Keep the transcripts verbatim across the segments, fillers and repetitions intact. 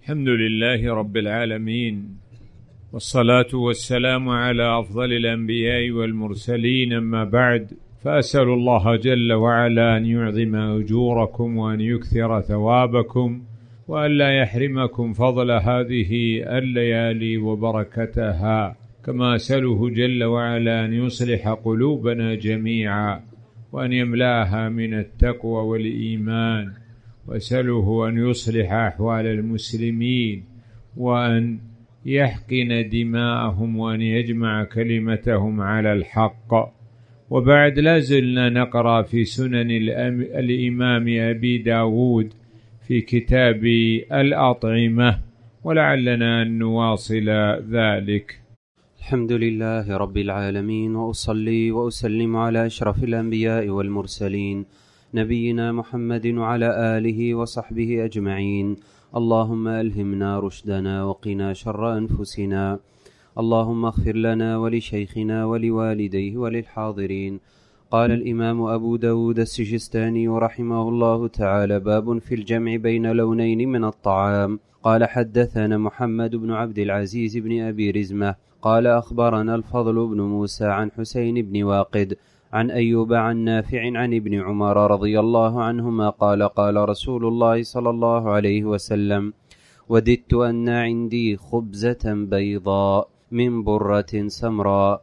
الحمد لله رب العالمين، والصلاة والسلام على أفضل الأنبياء والمرسلين، أما بعد، فأسأل الله جل وعلا أن يعظم أجوركم وأن يكثر ثوابكم وأن لا يحرمكم فضل هذه الليالي وبركتها، كما أسأله جل وعلا أن يصلح قلوبنا جميعا وأن يملأها من التقوى والإيمان، وأسأله أن يصلح أحوال المسلمين وأن يحقن دماءهم وأن يجمع كلمتهم على الحق. وبعد، لازلنا نقرأ في سنن الإمام أبي داود في كتاب الأطعمة، ولعلنا أن نواصل ذلك. الحمد لله رب العالمين، وأصلي وأسلم على أشرف الأنبياء والمرسلين نبينا محمد وعلى آله وصحبه أجمعين. اللهم ألهمنا رشدنا وقنا شر أنفسنا. اللهم اغفر لنا ولشيخنا ولوالديه وللحاضرين. قال الإمام أبو داود السجستاني رحمه الله تعالى: باب في الجمع بين لونين من الطعام. قال: حدثنا محمد بن عبد العزيز بن أبي رزمة قال: أخبرنا الفضل بن موسى عن حسين بن واقد عن أيوب عن نافع عن ابن عمر رضي الله عنهما قال: قال رسول الله صلى الله عليه وسلم: وددت أن عندي خبزة بيضاء من برة سمراء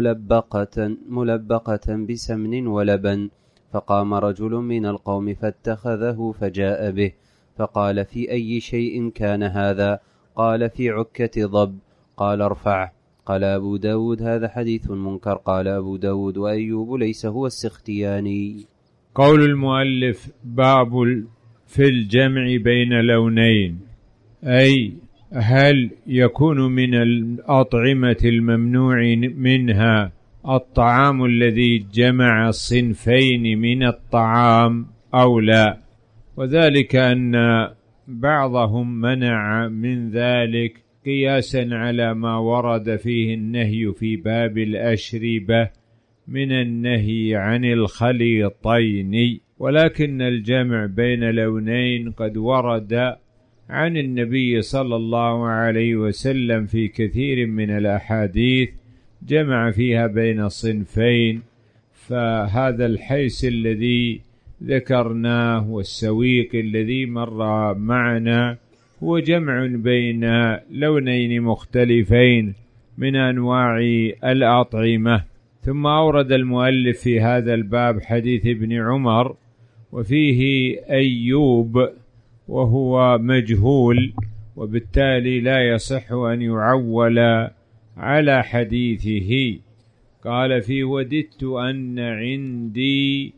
ملبقة, ملبقة بسمن ولبن، فقام رجل من القوم فاتخذه فجاء به، فقال: في أي شيء كان هذا؟ قال: في عكة ضب. قال: ارفعه. قال أبو داود: هذا حديث منكر. قال أبو داود: وأيوب ليس هو السختياني. قول المؤلف: باب في الجمع بين لونين، أي هل يكون من الأطعمة الممنوع منها الطعام الذي جمع صنفين من الطعام أو لا؟ وذلك أن بعضهم منع من ذلك قياسا على ما ورد فيه النهي في باب الأشربة من النهي عن الخليطين، ولكن الجمع بين لونين قد ورد عن النبي صلى الله عليه وسلم في كثير من الأحاديث جمع فيها بين صنفين، فهذا الحيث الذي ذكرناه والسويق الذي مر معنا هو جمع بين لونين مختلفين من أنواع الأطعمة. ثم أورد المؤلف في هذا الباب حديث ابن عمر وفيه أيوب وهو مجهول، وبالتالي لا يصح أن يعول على حديثه. قال: في وددت أن عندي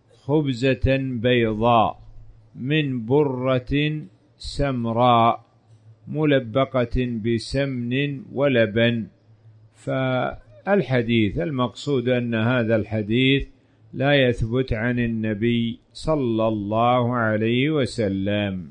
خبزة بيضاء من برة سمراء ملبقة بسمن ولبن. فالحديث المقصود أن هذا الحديث لا يثبت عن النبي صلى الله عليه وسلم.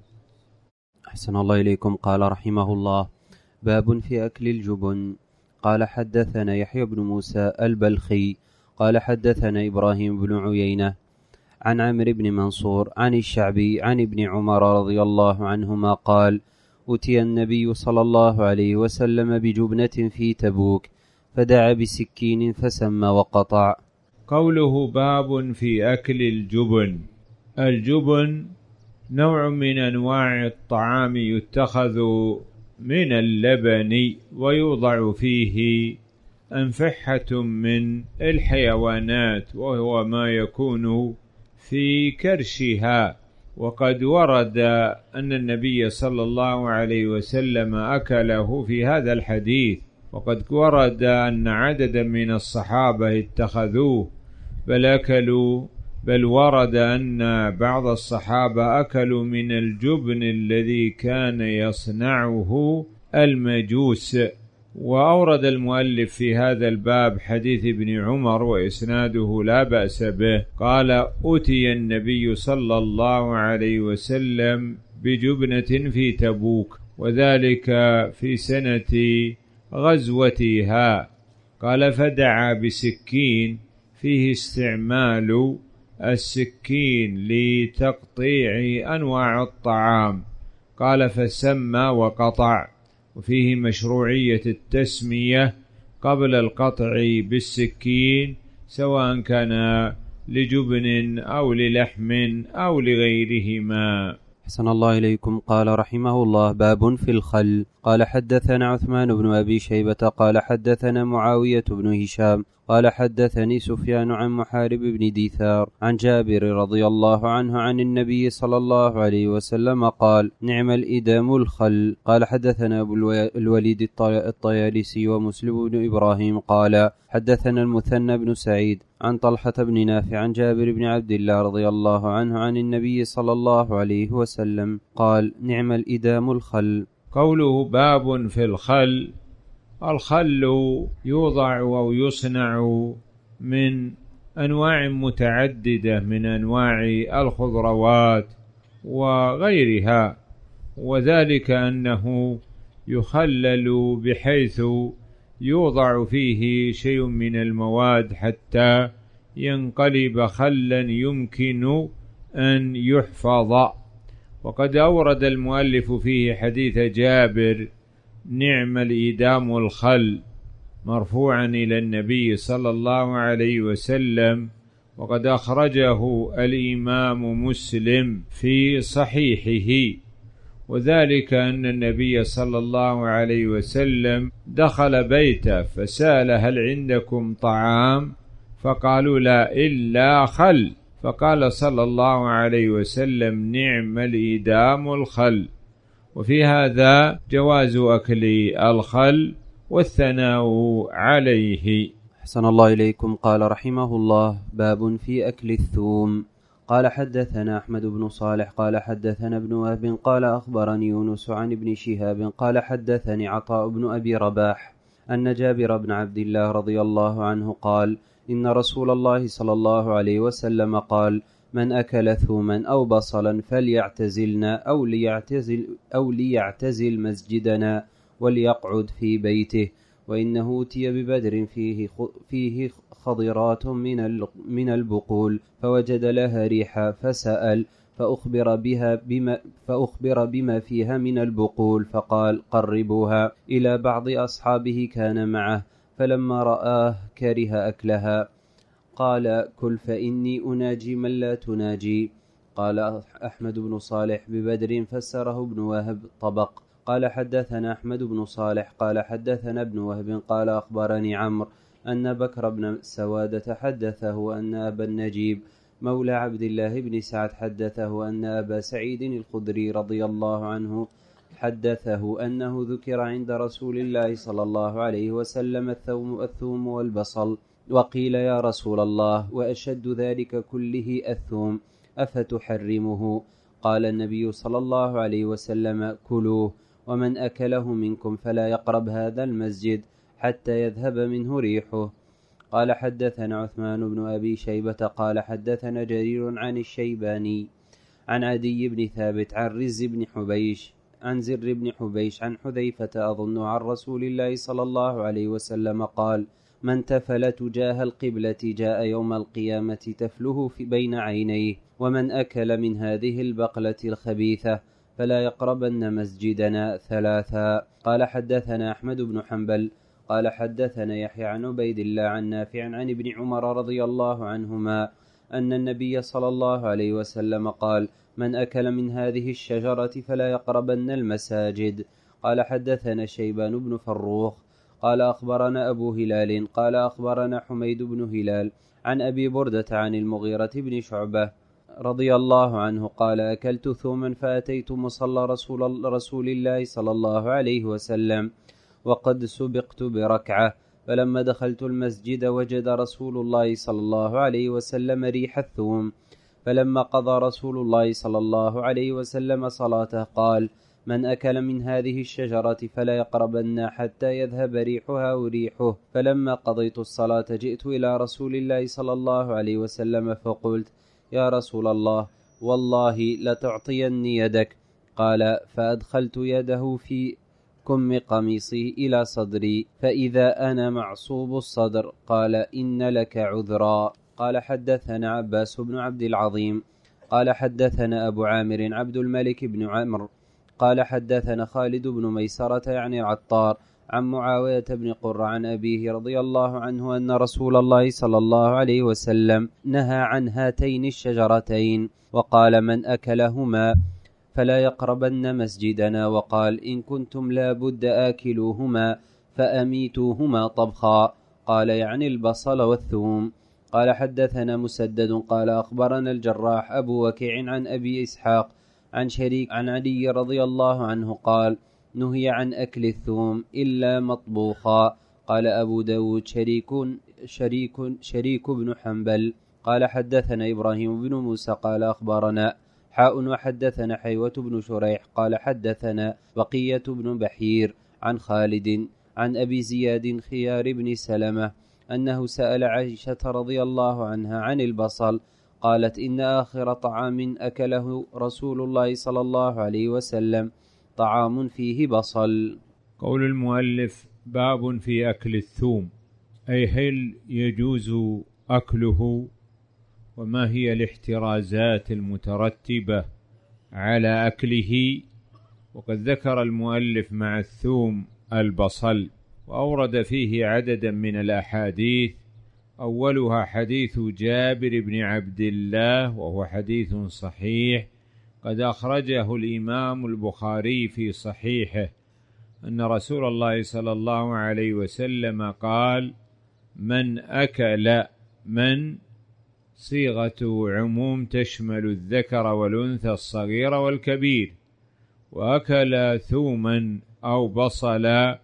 أحسن الله إليكم. قال رحمه الله: باب في أكل الجبن. قال: حدثنا يحيى بن موسى البلخي قال: حدثنا إبراهيم بن عيينة عن عمرو بن منصور عن الشعبي عن ابن عمر رضي الله عنهما قال: أتي النبي صلى الله عليه وسلم بجبنة في تبوك، فدعا بسكين فسمى وقطع. قوله: باب في أكل الجبن. الجبن نوع من أنواع الطعام يتخذ من اللبن ويوضع فيه أنفحة من الحيوانات، وهو ما يكون في كرشها. وقد ورد أن النبي صلى الله عليه وسلم أكله في هذا الحديث، وقد ورد أن عددا من الصحابة اتخذوه بل أكلوا، بل ورد أن بعض الصحابة أكلوا من الجبن الذي كان يصنعه المجوس. وأورد المؤلف في هذا الباب حديث ابن عمر وإسناده لا بأس به. قال: أتي النبي صلى الله عليه وسلم بجبنة في تبوك، وذلك في سنة غزوتها. قال: فدعا بسكين فيه استعمال السكين لتقطيع أنواع الطعام، قال فسمى وقطع. وفيه مشروعية التسمية قبل القطع بالسكين، سواء كان لجبن أو للحم أو لغيرهما. أحسن الله إليكم. قال رحمه الله: باب في الخل. قال حدثنا عثمان بن أبي شيبة قال حدثنا معاوية بن هشام قال حدثني سفيان عن محارب بن ديثار عن جابر رضي الله عنه عن النبي صلى الله عليه وسلم قال: نعم الإدام الخل. قال حدثنا أبو الوليد الطيالسي ومسلم بن إبراهيم قال حدثنا المثنى بن سعيد عن طلحة بن نافع عن جابر بن عبد الله رضي الله عنه عن النبي صلى الله عليه وسلم قال: نعم الإدام الخل. قوله باب في الخل: الخل يوضع أو يصنع من أنواع متعددة من أنواع الخضروات وغيرها، وذلك أنه يخلل بحيث يوضع فيه شيء من المواد حتى ينقلب خلا يمكن أن يحفظ. وقد أورد المؤلف فيه حديث جابر: نعم الإدام الخل، مرفوعا إلى النبي صلى الله عليه وسلم، وقد أخرجه الإمام مسلم في صحيحه. وذلك أن النبي صلى الله عليه وسلم دخل بيته فسأل: هل عندكم طعام؟ فقالوا: لا إلا خل. فقال صلى الله عليه وسلم: نعم الإدام الخل. وفي هذا جواز أكل الخل والثناء عليه. أحسن الله إليكم. قال رحمه الله: باب في أكل الثوم. قال حدثنا أحمد بن صالح قال حدثنا ابن وهب قال أخبرني يونس عن ابن شهاب قال حدثني عطاء بن أبي رباح أن جابر بن عبد الله رضي الله عنه قال: إن رسول الله صلى الله عليه وسلم قال: من أكل ثوما أو بصلا فليعتزلنا أو ليعتزل, أو ليعتزل مسجدنا وليقعد في بيته، وإنه أوتي ببدر فيه, فيه خضرات من من البقول فوجد لها ريحا فسأل فأخبر بها بما, فأخبر بما فيها من البقول فقال: قربوها إلى بعض أصحابه كان معه، فلما رآه كره أكلها قال: كل فإني أناجي من لا تناجي. قال أحمد بن صالح: ببدر فسره ابن وهب طبق. قال حدثنا أحمد بن صالح قال حدثنا ابن وهب قال أخبرني عمرو أن بكر بن سوادة حدثه أن أبا النجيب مولى عبد الله بن سعد حدثه أن أبا سعيد الخدري رضي الله عنه حدثه أنه ذكر عند رسول الله صلى الله عليه وسلم الثوم, الثوم والبصل، وقيل: يا رسول الله، وأشد ذلك كله الثوم، أفتحرمه؟ قال النبي صلى الله عليه وسلم: كلوه، ومن أكله منكم فلا يقرب هذا المسجد حتى يذهب منه ريحه. قال حدثنا عثمان بن أبي شيبة قال حدثنا جرير عن الشيباني عن عدي بن ثابت عن رز بن حبيش عن زر بن حبيش عن حذيفة أظن عن رسول الله صلى الله عليه وسلم قال: من تفل تجاه القبلة جاء يوم القيامة تفله في بين عينيه، ومن أكل من هذه البقلة الخبيثة فلا يقربن مسجدنا. ثلاثا. قال حدثنا أحمد بن حنبل قال حدثنا يحيى عن عبيد الله عن نافع عن ابن عمر رضي الله عنهما أن النبي صلى الله عليه وسلم قال: من أكل من هذه الشجرة فلا يقربن المساجد. قال حدثنا شيبان بن فروخ قال أخبرنا أبو هلال قال أخبرنا حميد بن هلال عن أبي بردة عن المغيرة بن شعبة رضي الله عنه قال: أكلت ثوما فأتيت مصلى رسول, رسول الله صلى الله عليه وسلم وقد سبقت بركعة، فلما دخلت المسجد وجد رسول الله صلى الله عليه وسلم ريح الثوم، فلما قضى رسول الله صلى الله عليه وسلم صلاته قال: من أكل من هذه الشجرة فلا يقربن حتى يذهب ريحها وريحه. فلما قضيت الصلاة جئت إلى رسول الله صلى الله عليه وسلم فقلت: يا رسول الله، والله لتعطيني يدك. قال: فأدخلت يده في كم قميصي إلى صدري فإذا أنا معصوب الصدر. قال: إن لك عذرا. قال حدثنا عباس بن عبد العظيم قال حدثنا أبو عامر عبد الملك بن عمرو قال حدثنا خالد بن ميسرة يعني العطار عن معاوية بن قرة عن أبيه رضي الله عنه أن رسول الله صلى الله عليه وسلم نهى عن هاتين الشجرتين وقال من أكلهما فلا يقربن مسجدنا، وقال إن كنتم لا بد آكلوهما فأميتوهما طبخا، قال يعني البصل والثوم. قال حدثنا مسدد قال أخبرنا الجراح أبو وكيع عن أبي إسحاق عن شريك عن علي رضي الله عنه قال نهي عن أكل الثوم إلا مطبوخا. قال أبو داود شريك شريك شريك بن حنبل قال حدثنا إبراهيم بن موسى قال أخبرنا حاء وحدثنا حيوة بن شريح قال حدثنا بقية بن بحير عن خالد عن أبي زياد خيار بن سلمة أنه سأل عائشة رضي الله عنها عن البصل، قالت إن آخر طعام أكله رسول الله صلى الله عليه وسلم طعام فيه بصل. قول المؤلف باب في أكل الثوم، أي هل يجوز أكله وما هي الاحترازات المترتبة على أكله. وقد ذكر المؤلف مع الثوم البصل، وأورد فيه عددا من الأحاديث، أولها حديث جابر بن عبد الله وهو حديث صحيح قد أخرجه الإمام البخاري في صحيحه أن رسول الله صلى الله عليه وسلم قال من أكل من صيغة عموم تشمل الذكر والأنثى الصغير والكبير، وأكل ثوما أو بصلا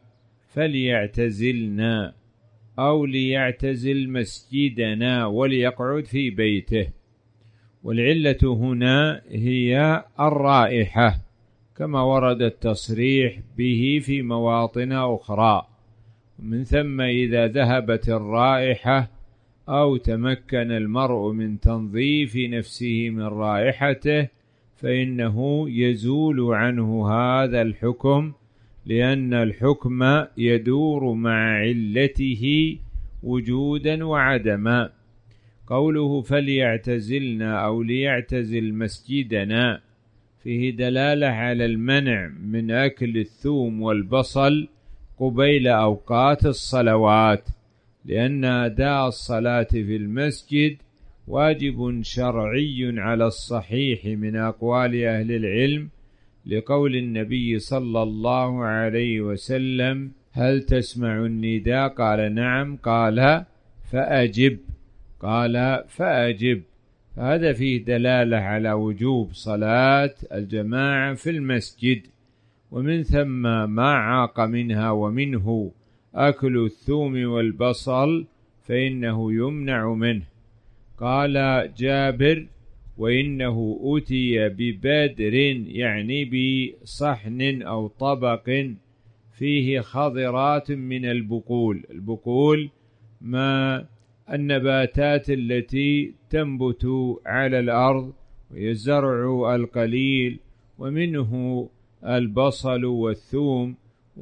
فليعتزلنا أو ليعتزل مسجدنا وليقعد في بيته. والعلة هنا هي الرائحة كما ورد التصريح به في مواطن أخرى، من ثم إذا ذهبت الرائحة أو تمكن المرء من تنظيف نفسه من رائحته فإنه يزول عنه هذا الحكم، لأن الحكم يدور مع علته وجودا وعدما. قوله فليعتزلنا أو ليعتزل مسجدنا فيه دلالة على المنع من أكل الثوم والبصل قبيل أوقات الصلوات، لأن أداء الصلاة في المسجد واجب شرعي على الصحيح من أقوال أهل العلم، لقول النبي صلى الله عليه وسلم هل تسمع النداء؟ قال نعم، قال فأجب، قال فأجب. فهذا فيه دلالة على وجوب صلاة الجماعة في المسجد، ومن ثم ما عاق منها ومنه أكل الثوم والبصل فإنه يمنع منه. قال جابر وإنه أتي ببدر يعني بصحن أو طبق فيه خضرات من البقول. البقول ما النباتات التي تنبت على الأرض ويزرع القليل، ومنه البصل والثوم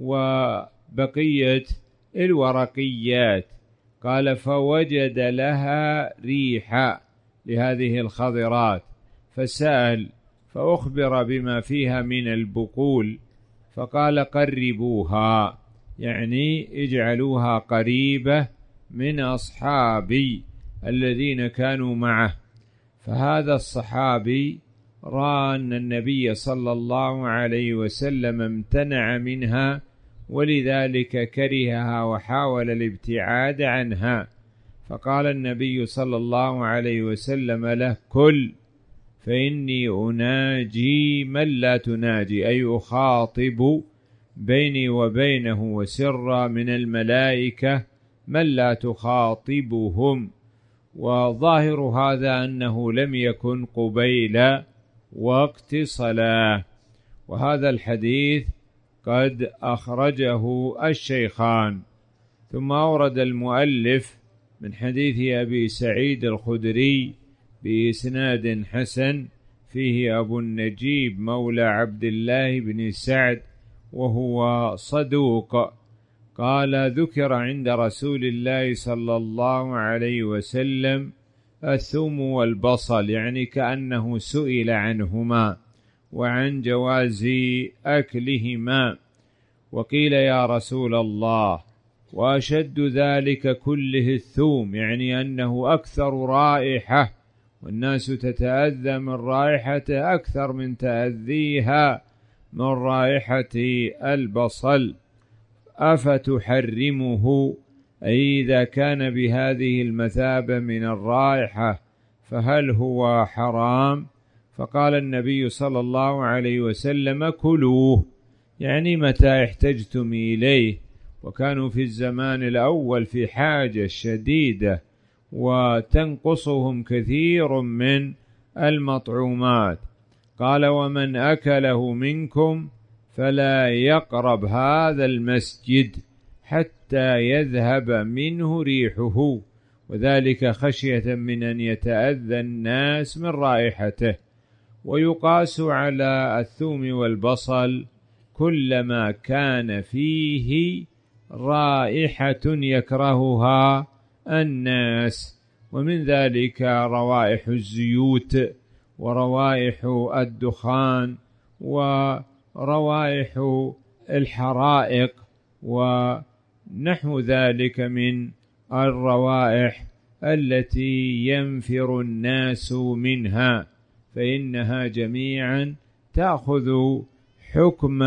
وبقية الورقيات. قال فوجد لها ريحا لهذه الخضرات فسأل فأخبر بما فيها من البقول فقال قربوها، يعني اجعلوها قريبة من أصحابي الذين كانوا معه. فهذا الصحابي رأى أن النبي صلى الله عليه وسلم امتنع منها ولذلك كرهها وحاول الابتعاد عنها، فقال النبي صلى الله عليه وسلم له كل فإني أناجي من لا تناجي، أي أخاطب بيني وبينه وسرا من الملائكة من لا تخاطبهم. وظاهر هذا أنه لم يكن قبيل وقت صلاة. وهذا الحديث قد أخرجه الشيخان. ثم أورد المؤلف من حديث أبي سعيد الخدري بإسناد حسن فيه أبو النجيب مولى عبد الله بن سعد وهو صدوق، قال ذكر عند رسول الله صلى الله عليه وسلم الثوم والبصل، يعني كأنه سئل عنهما، وعن جواز أكلهما. وقيل يا رسول الله وأشد ذلك كله الثوم، يعني أنه أكثر رائحة، والناس تتأذى من رائحته أكثر من تأذيها من رائحة البصل، أفتحرمه؟ أي إذا كان بهذه المثابة من الرائحة فهل هو حرام؟ فقال النبي صلى الله عليه وسلم كلوه، يعني متى احتجتم إليه، وكانوا في الزمان الأول في حاجة شديدة وتنقصهم كثير من المطعومات. قال ومن أكله منكم فلا يقرب هذا المسجد حتى يذهب منه ريحه، وذلك خشية من أن يتأذى الناس من رائحته. ويقاس على الثوم والبصل كلما كان فيه رائحة يكرهها الناس، ومن ذلك روائح الزيوت وروائح الدخان وروائح الحرائق ونحو ذلك من الروائح التي ينفر الناس منها، فإنها جميعا تأخذ حكم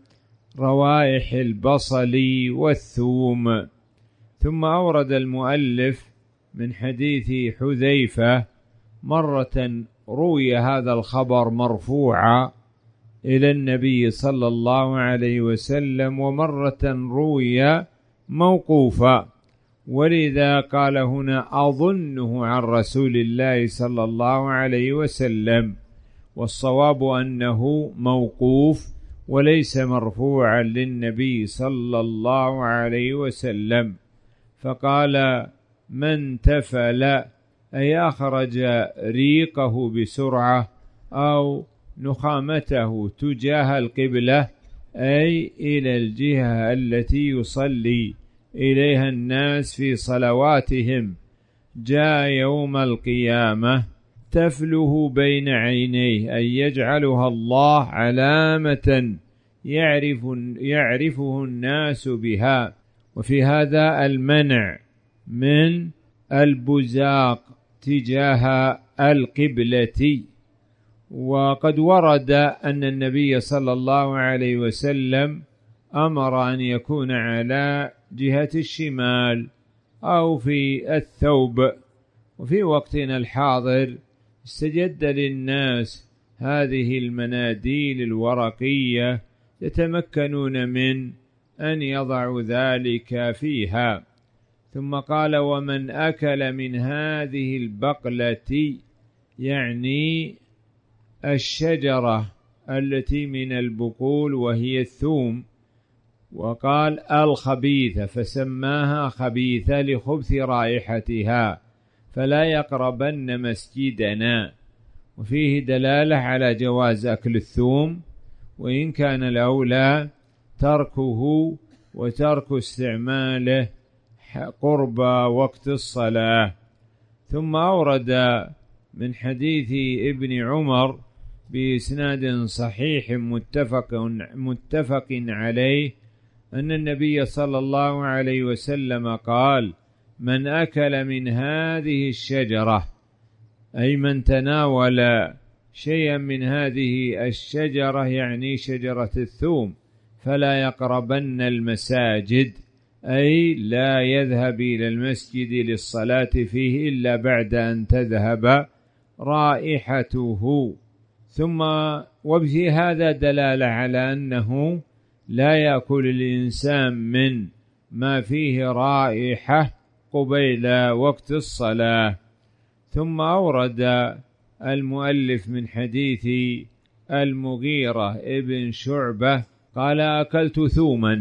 روائح البصل والثوم. ثم أورد المؤلف من حديث حذيفة مرة روي هذا الخبر مرفوعا إلى النبي صلى الله عليه وسلم، ومرة روي موقوفا، ولذا قال هنا أظنه عن رسول الله صلى الله عليه وسلم، والصواب أنه موقوف وليس مرفوعا للنبي صلى الله عليه وسلم. فقال من تفل أي أخرج ريقه بسرعة أو نخامته تجاه القبلة، أي إلى الجهة التي يصلي إليها الناس في صلواتهم، جاء يوم القيامة تفله بين عينيه، أي يجعلها الله علامة يعرف يعرفه الناس بها. وفي هذا المنع من البزاق تجاه القبلة. وقد ورد أن النبي صلى الله عليه وسلم أمر أن يكون على جهة الشمال أو في الثوب. وفي وقتنا الحاضر استجد للناس هذه المناديل الورقية يتمكنون من أن يضعوا ذلك فيها. ثم قال ومن أكل من هذه البقلة، يعني الشجرة التي من البقول وهي الثوم، وقال الخبيثة فسماها خبيثة لخبث رائحتها، فلا يقربن مسجدنا. وفيه دلالة على جواز أكل الثوم، وإن كان الأولى تركه وترك استعماله قرب وقت الصلاة. ثم أورد من حديث ابن عمر بإسناد صحيح متفق, متفق عليه أن النبي صلى الله عليه وسلم قال من أكل من هذه الشجرة، أي من تناول شيئا من هذه الشجرة يعني شجرة الثوم، فلا يقربن المساجد، أي لا يذهب إلى المسجد للصلاة فيه إلا بعد أن تذهب رائحته. ثم وبه هذا دلالة على أنه لا يأكل الإنسان من ما فيه رائحة قبيل وقت الصلاة. ثم أورد المؤلف من حديث المغيرة ابن شعبة قال أكلت ثوما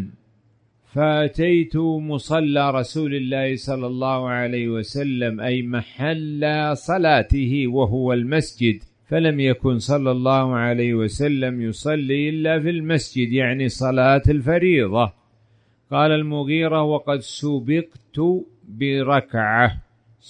فأتيت مصلى رسول الله صلى الله عليه وسلم، أي محل صلاته وهو المسجد، فلم يكن صلى الله عليه وسلم يصلي إلا في المسجد، يعني صلاة الفريضة. قال المغيرة وقد سبقت بركعة،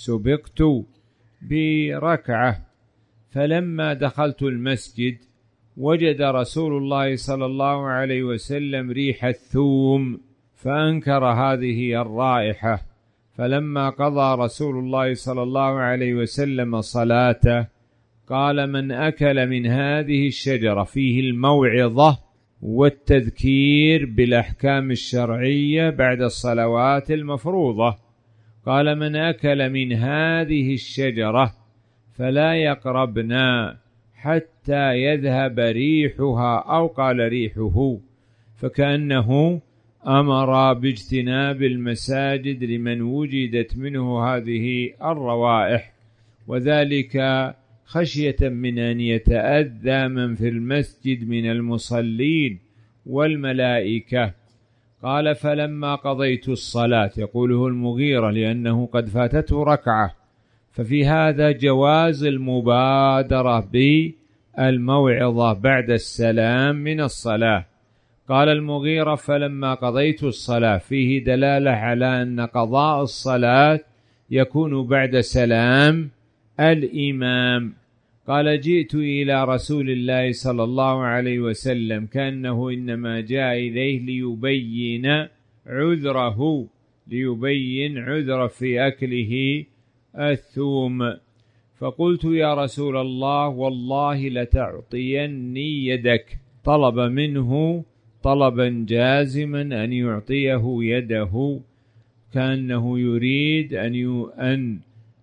سبقت بركعة، فلما دخلت المسجد وجد رسول الله صلى الله عليه وسلم ريح الثوم فأنكر هذه الرائحة، فلما قضى رسول الله صلى الله عليه وسلم صلاته قال: من أكل من هذه الشجرة، فيه الموعظة والتذكير بالأحكام الشرعية بعد الصلوات المفروضة، قال: من أكل من هذه الشجرة فلا يقربنا حتى يذهب ريحها، أو قال ريحه، فكأنه أمر باجتناب المساجد لمن وجدت منه هذه الروائح، وذلك خشية من أن يتأذى من في المسجد من المصلين والملائكة. قال: فلما قضيت الصلاة، يقوله المغيرة لأنه قد فاتته ركعة، ففي هذا جواز المبادرة بالموعظة بعد السلام من الصلاة. قال المغيرة: فلما قضيت الصلاة، فيه دلالة على أن قضاء الصلاة يكون بعد سلام الإمام. قال: جئت إلى رسول الله صلى الله عليه وسلم كأنه إنما جاء إليه ليبين عذره، ليبين عذره في أكله الثوم، فقلت: يا رسول الله، والله لتعطيني يدك. طلب منه طلبا جازما أن يعطيه يده، كأنه يريد أن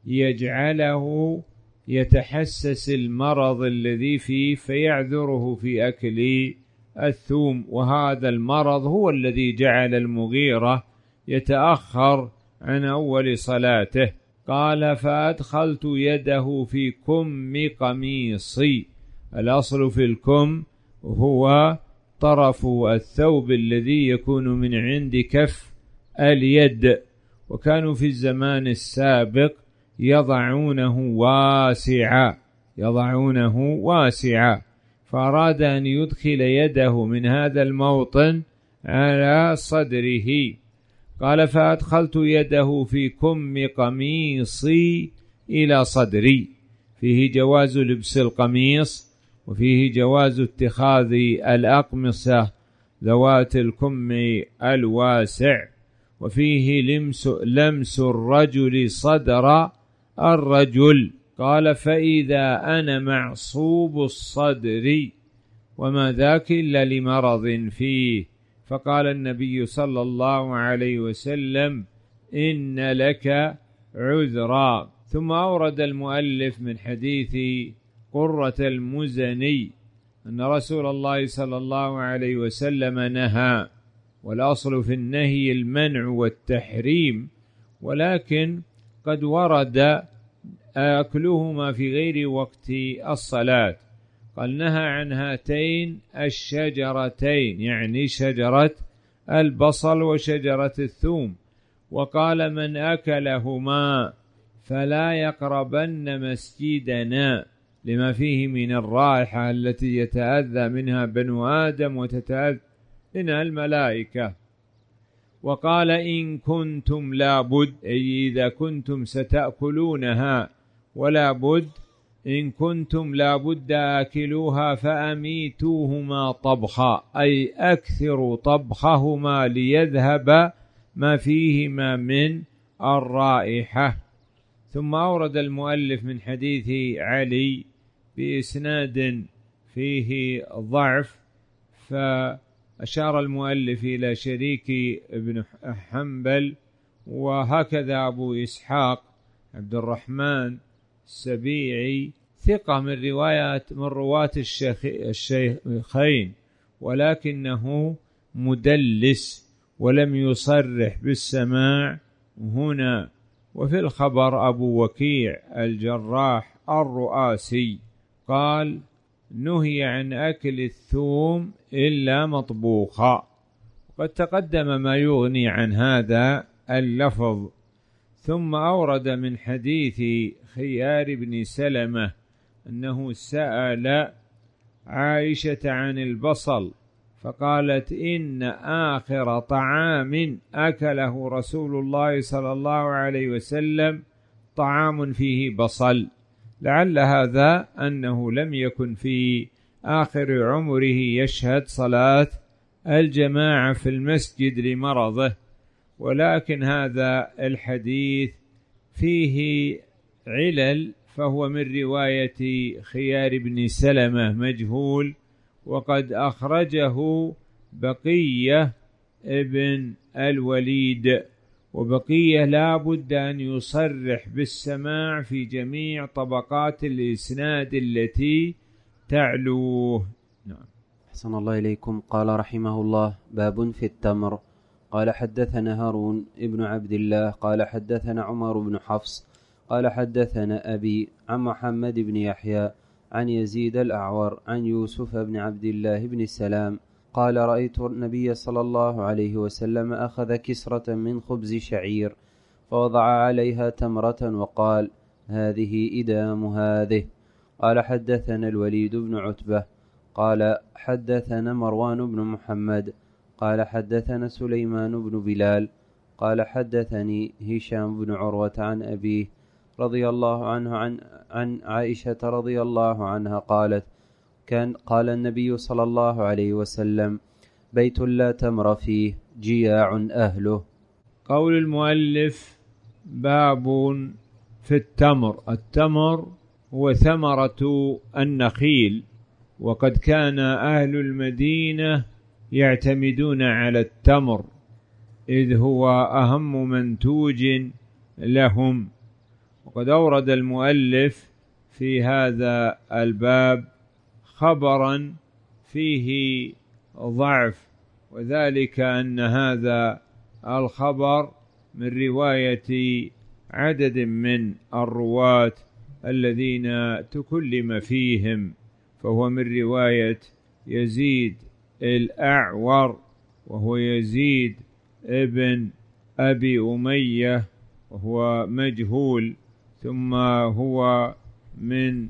يجعله يتحسس المرض الذي فيه فيعذره في أكل الثوم، وهذا المرض هو الذي جعل المغيرة يتأخر عن أول صلاته. قال: فأدخلت يده في كم قميصي. الأصل في الكم هو طرف الثوب الذي يكون من عند كف اليد، وكانوا في الزمان السابق يضعونه واسعا يضعونه واسعا فأراد أن يدخل يده من هذا الموطن على صدره. قال: فأدخلت يده في كم قميصي إلى صدري. فيه جواز لبس القميص، وفيه جواز اتخاذ الأقمصة ذوات الكم الواسع، وفيه لمس, لمس الرجل صدر الرجل. قال: فإذا أنا معصوب الصدر، وما ذاك إلا لمرض فيه. فقال النبي صلى الله عليه وسلم: إن لك عذرا. ثم أورد المؤلف من حديث قرة المزني أن رسول الله صلى الله عليه وسلم نهى، والأصل في النهي المنع والتحريم، ولكن قد ورد أكلهما في غير وقت الصلاة. قال: نهى عن هاتين الشجرتين، يعني شجرة البصل وشجرة الثوم، وقال: من أكلهما فلا يقربن مسجدنا، لما فيه من الرائحة التي يتأذى منها بنو آدم وتتأذى منها الملائكة. وقال: إن كنتم لابد، أي إذا كنتم ستأكلونها ولا بد، إن كنتم لابد آكلوها فأميتوهما طبخا، أي أكثروا طبخهما ليذهب ما فيهما من الرائحة. ثم أورد المؤلف من حديث علي بإسناد فيه ضعف، فأشار المؤلف إلى شريك ابن حنبل، وهكذا أبو إسحاق عبد الرحمن السبيعي ثقة من روايات من رواة الشيخين، ولكنه مدلس ولم يصرح بالسماع هنا. وفي الخبر أبو وكيع الجراح الرؤاسي قال: نهي عن أكل الثوم إلا مطبوخا. قد تقدم ما يغني عن هذا اللفظ. ثم أورد من حديث خيار بن سلمة أنه سأل عائشة عن البصل، فقالت: إن آخر طعام أكله رسول الله صلى الله عليه وسلم طعام فيه بصل، لعل هذا أنه لم يكن في آخر عمره يشهد صلاة الجماعة في المسجد لمرضه، ولكن هذا الحديث فيه علل، فهو من رواية خيار بن سلمة مجهول، وقد أخرجه بقية ابن الوليد، وبقية لا بد أن يصرح بالسماع في جميع طبقات الإسناد التي تعلوه. نعم. أحسن الله إليكم. قال رحمه الله: باب في التمر. قال حدثنا هارون ابن عبد الله قال حدثنا عمر بن حفص قال حدثنا أبي عن محمد بن يحيى عن يزيد الأعور عن يوسف بن عبد الله بن السلام قال: رأيت النبي صلى الله عليه وسلم أخذ كسرة من خبز شعير فوضع عليها تمرة وقال: هذه إدام هذه. قال حدثنا الوليد بن عتبة قال حدثنا مروان بن محمد قال حدثنا سليمان بن بلال قال حدثني هشام بن عروة عن أبيه رضي الله عنه عن, عن عائشة رضي الله عنها قالت: كان قال النبي صلى الله عليه وسلم: بيت لا تمر فيه جياع أهله. قول المؤلف: باب في التمر. التمر هو ثمرة النخيل، وقد كان أهل المدينة يعتمدون على التمر إذ هو أهم منتوج لهم. وقد أورد المؤلف في هذا الباب خبرا فيه ضعف، وذلك أن هذا الخبر من رواية عدد من الرواة الذين تكلم فيهم، فهو من رواية يزيد الأعور، وهو يزيد ابن أبي أمية وهو مجهول، ثم هو من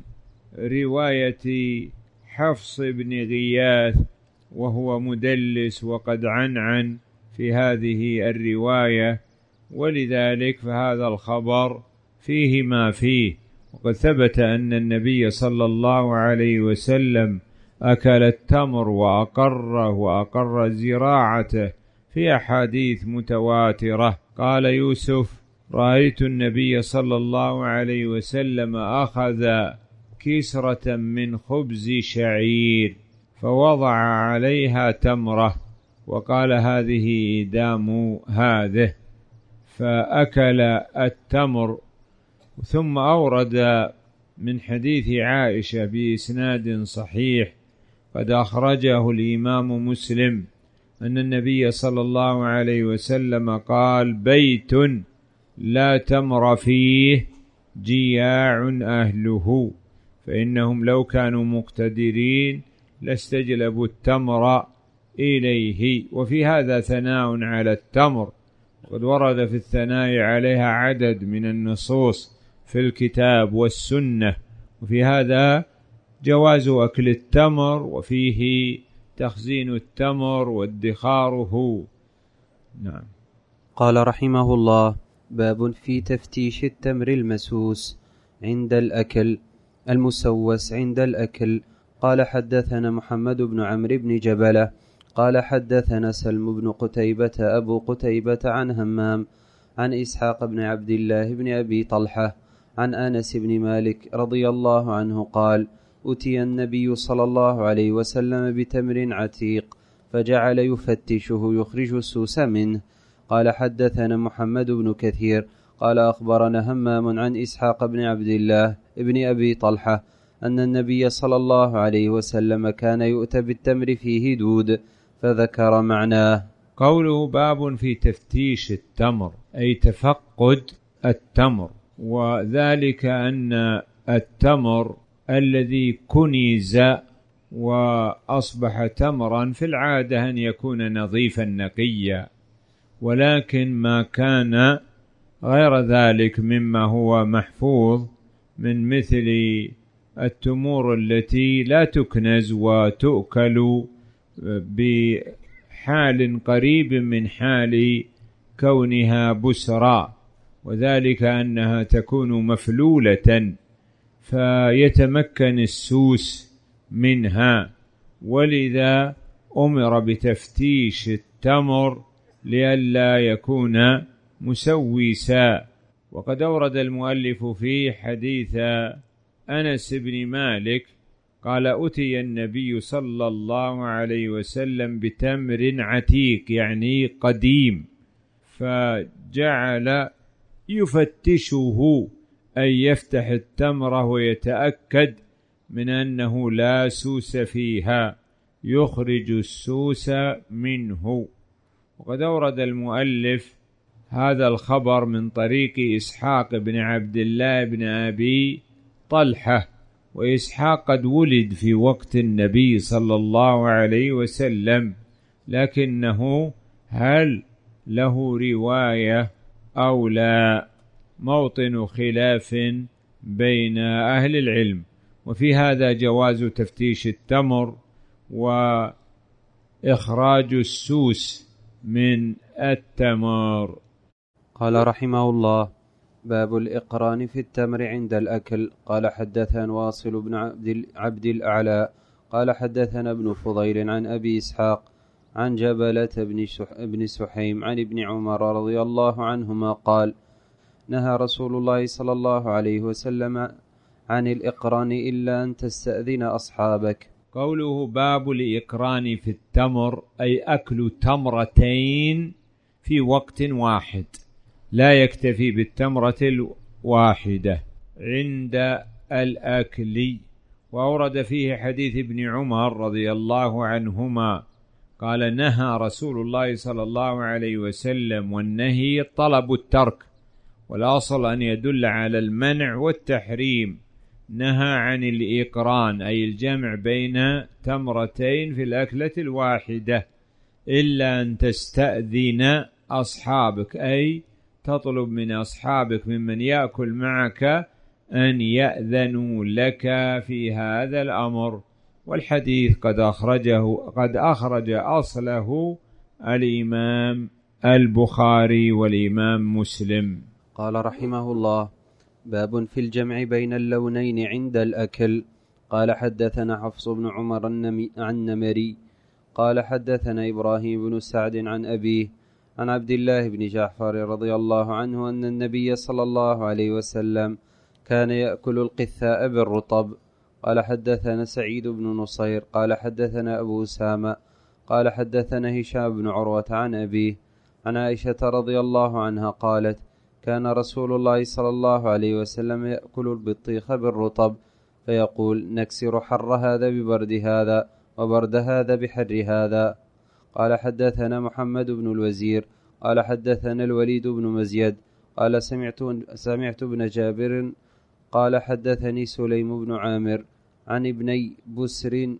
رواية حفص بن غياث وهو مدلس وقد عنعن في هذه الرواية، ولذلك فهذا الخبر فيه ما فيه. وقد ثبت أن النبي صلى الله عليه وسلم أكل التمر وأقره وأقر زراعته في أحاديث متواترة. قال يوسف: رأيت النبي صلى الله عليه وسلم أخذ كسرة من خبز شعير فوضع عليها تمرة وقال: هذه إدام هذه، فأكل التمر. ثم أورد من حديث عائشة بإسناد صحيح قد أخرجه الإمام مسلم أن النبي صلى الله عليه وسلم قال: بيت لا تمر فيه جياع أهله، فإنهم لو كانوا مقتدرين لاستجلبوا التمر إليه. وفي هذا ثناء على التمر، وقد ورد في الثناء عليها عدد من النصوص في الكتاب والسنة، وفي هذا جواز أكل التمر، وفيه تخزين التمر وادخاره. نعم. قال رحمه الله: باب في تفتيش التمر المسوس عند الأكل المسوس عند الأكل. قال حدثنا محمد بن عمرو بن جبلة قال حدثنا سلم بن قتيبة أبو قتيبة عن همام عن إسحاق بن عبد الله بن أبي طلحة عن أنس بن مالك رضي الله عنه قال: أتي النبي صلى الله عليه وسلم بتمر عتيق فجعل يفتشه يخرج السوس منه. قال حدثنا محمد بن كثير قال أخبرنا همام عن إسحاق بن عبد الله بن أبي طلحة أن النبي صلى الله عليه وسلم كان يؤتى بالتمر فيه دود، فذكر معناه. قوله: باب في تفتيش التمر، أي تفقد التمر، وذلك أن التمر الذي كنز وأصبح تمرا في العادة أن يكون نظيفا نقيا، ولكن ما كان غير ذلك مما هو محفوظ من مثل التمور التي لا تكنز وتؤكل بحال قريب من حال كونها بسرا، وذلك أنها تكون مفلولة فيتمكن السوس منها، ولذا أمر بتفتيش التمر لئلا يكون مسوسا. وقد أورد المؤلف في حديث أنس بن مالك قال: أتي النبي صلى الله عليه وسلم بتمر عتيق يعني قديم، فجعل يفتشه أي يفتح التمرة ويتأكد من أنه لا سوس فيها، يخرج السوس منه. وقد أورد المؤلف هذا الخبر من طريق إسحاق بن عبد الله بن أبي طلحة، وإسحاق قد ولد في وقت النبي صلى الله عليه وسلم، لكنه هل له رواية أو لا موطن خلاف بين أهل العلم. وفي هذا جواز تفتيش التمر وإخراج السوس من التمر. قال رحمه الله: باب الإقران في التمر عند الأكل. قال حدثنا واصل بن عبد, عبد الأعلى قال حدثنا ابن فضيل عن أبي إسحاق عن جبلة بن سحيم عن ابن عمر رضي الله عنهما قال: نهى رسول الله صلى الله عليه وسلم عن الإقران إلا أن تستأذن أصحابك. قوله باب الإقران في التمر أي أكل تمرتين في وقت واحد، لا يكتفي بالتمرة الواحدة عند الأكل. وأورد فيه حديث ابن عمر رضي الله عنهما قال: نهى رسول الله صلى الله عليه وسلم، والنهي طلب الترك، والأصل أن يدل على المنع والتحريم. نهى عن الإقران أي الجمع بين تمرتين في الأكلة الواحدة إلا أن تستأذن أصحابك، أي تطلب من أصحابك ممن يأكل معك أن يأذنوا لك في هذا الأمر. والحديث قد أخرجه قد أخرج أصله الإمام البخاري والإمام مسلم. قال رحمه الله: باب في الجمع بين اللونين عند الأكل. قال حدثنا حفص بن عمر النمري قال حدثنا إبراهيم بن سعد عن أبيه عن عبد الله بن جعفر رضي الله عنه أن النبي صلى الله عليه وسلم كان يأكل القثاء بالرطب. قال حدثنا سعيد بن نصير قال حدثنا أبو أسامة قال حدثنا هشام بن عروة عن أبيه عن عائشة رضي الله عنها قالت: كان رسول الله صلى الله عليه وسلم يأكل البطيخ بالرطب فيقول: نكسر حر هذا ببرد هذا وبرد هذا بحر هذا. قال حدثنا محمد بن الوزير قال حدثنا الوليد بن مزيد قال سمعت, سمعت ابن جابر قال حدثني سليم بن عامر عن ابني بسر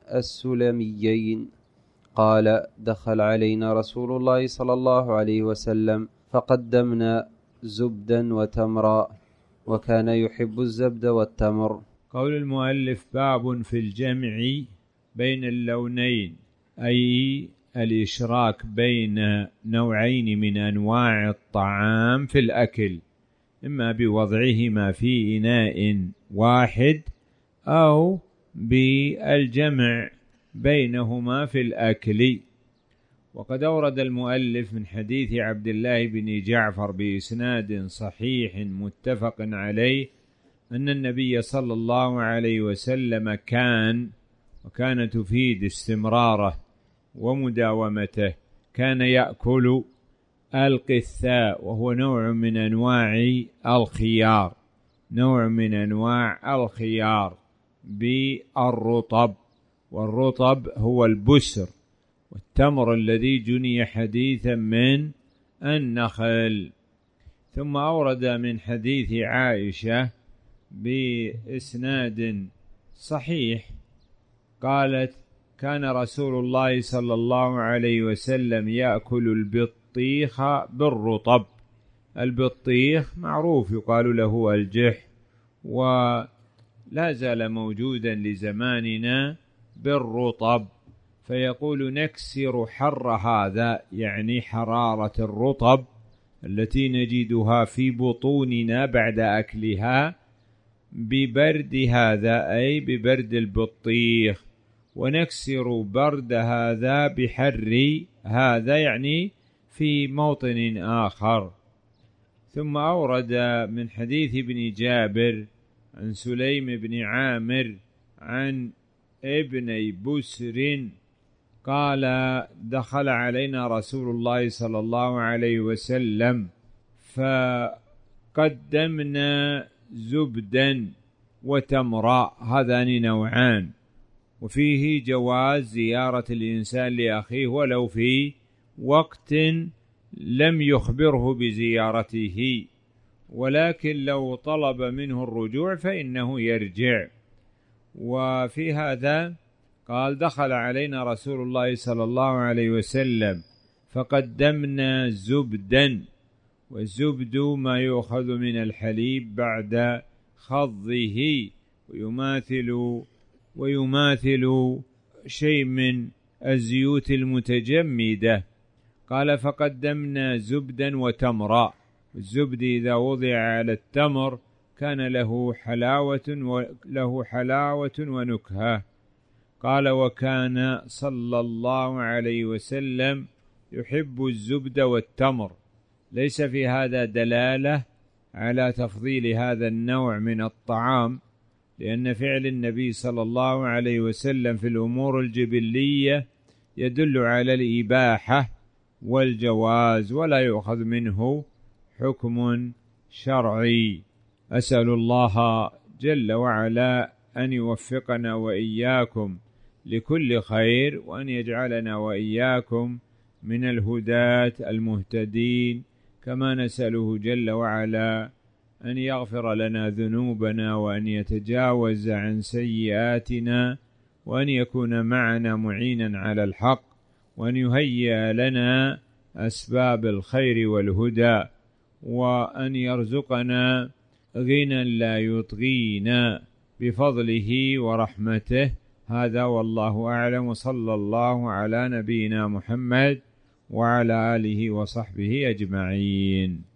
السلميين قال: دخل علينا رسول الله صلى الله عليه وسلم فقدمنا زبدا وتمرا وكان يحب الزبد والتمر. قول المؤلف: باب في الجمع بين اللونين، أي الإشراك بين نوعين من أنواع الطعام في الأكل، إما بوضعهما في إناء واحد أو بالجمع بينهما في الأكل. وقد أورد المؤلف من حديث عبد الله بن جعفر بإسناد صحيح متفق عليه أن النبي صلى الله عليه وسلم كان، وكان تفيد استمراره ومداومته، كان يأكل القثاء وهو نوع من أنواع الخيار، نوع من أنواع الخيار بالرطب، والرطب هو البسر والتمر الذي جني حديثا من النخل. ثم أورد من حديث عائشة بإسناد صحيح قالت: كان رسول الله صلى الله عليه وسلم يأكل البطيخ بالرطب. البطيخ معروف يقال له الجح، ولا زال موجودا لزماننا بالرطب، فيقول: نكسر حر هذا، يعني حرارة الرطب التي نجدها في بطوننا بعد أكلها، ببرد هذا أي ببرد البطيخ، ونكسر برد هذا بحر هذا، يعني في موطن آخر. ثم أورد من حديث ابن جابر عن سليم بن عامر عن ابن بسر قال: دخل علينا رسول الله صلى الله عليه وسلم فقدمنا زبدا وتمرا، هذان نوعان، وفيه جواز زيارة الإنسان لأخيه ولو في وقت لم يخبره بزيارته، ولكن لو طلب منه الرجوع فإنه يرجع. وفي هذا قال: دخل علينا رسول الله صلى الله عليه وسلم فقدمنا زبدا، والزبد ما يؤخذ من الحليب بعد خضه، ويماثل ويماثل شيء من الزيوت المتجمدة. قال: فقدمنا زبدا وتمرا. الزبد إذا وضع على التمر كان له حلاوة وله حلاوة ونكهة. قال: وكان صلى الله عليه وسلم يحب الزبد والتمر. ليس في هذا دلالة على تفضيل هذا النوع من الطعام، لأن فعل النبي صلى الله عليه وسلم في الأمور الجبلية يدل على الإباحة والجواز، ولا يؤخذ منه حكم شرعي. أسأل الله جل وعلا أن يوفقنا وإياكم لكل خير، وأن يجعلنا وإياكم من الهداة المهتدين، كما نسأله جل وعلا أن يغفر لنا ذنوبنا، وأن يتجاوز عن سيئاتنا، وأن يكون معنا معينا على الحق، وأن يهيئ لنا أسباب الخير والهدى، وأن يرزقنا غنى لا يطغينا بفضله ورحمته. هذا والله أعلم، وصلى الله على نبينا محمد وعلى آله وصحبه أجمعين.